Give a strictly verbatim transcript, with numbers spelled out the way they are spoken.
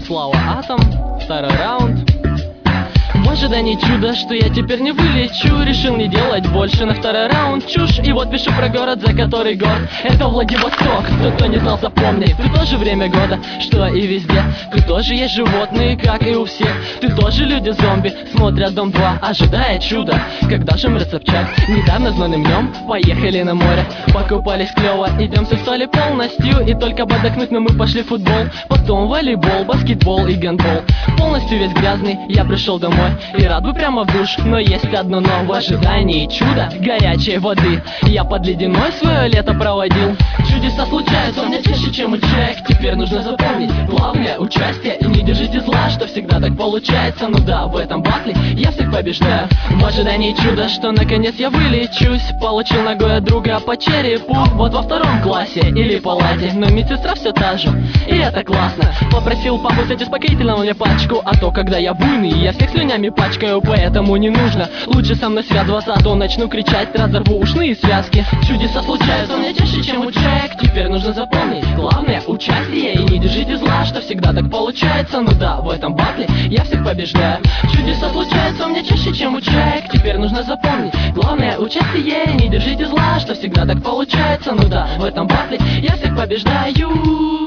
Слава Атом, второй раунд. В ожидании чуда, что я теперь не вылечу, решил не делать больше на второй раунд чушь. И вот пишу про город, за который город. Это Владивосток, тот, кто не знал, запомни. Тут тоже время года, что и везде. Тут тоже есть животные, как и у всех. Тут тоже люди-зомби, смотрят Дом два, ожидая чуда. Когда же мрет Собчак? Недавно знойным днем поехали на море. Покупались клево, идем все стали полностью. И только бы отдохнуть, но мы пошли в футбол. Потом волейбол, баскетбол и гандбол. Полностью весь грязный, я пришел домой и рад бы прямо в душ, но есть одно но. В ожидании чуда горячей воды я под ледяной свое лето проводил. Чудеса случаются у меня чаще, чем у человек. Теперь нужно запомнить главное участие. И не держите зла, что всегда так получается. Ну да, в этом батле я всех побеждаю. В ожидании чуда, что наконец я вылечусь. Получил ногой от друга по черепу. Вот во втором классе или палате, но медсестра все та же, и это классно. Попросил папу взять успокоительного мне пачку, а то когда я буйный, я всех слюнями пачкаю, поэтому не нужно лучше со мной связываться, а то начну кричать, разорву ушные связки. Чудеса случаются у меня чаще, чем у человек. Теперь нужно запомнить главное участие. И не держите зла, что всегда так получается. Ну да, в этом батле я всех побеждаю. Чудеса случаются у меня чаще, чем у человек. Теперь нужно запомнить главное участие. И не держите зла, что всегда так получается. Ну да, в этом батле я всех побеждаю.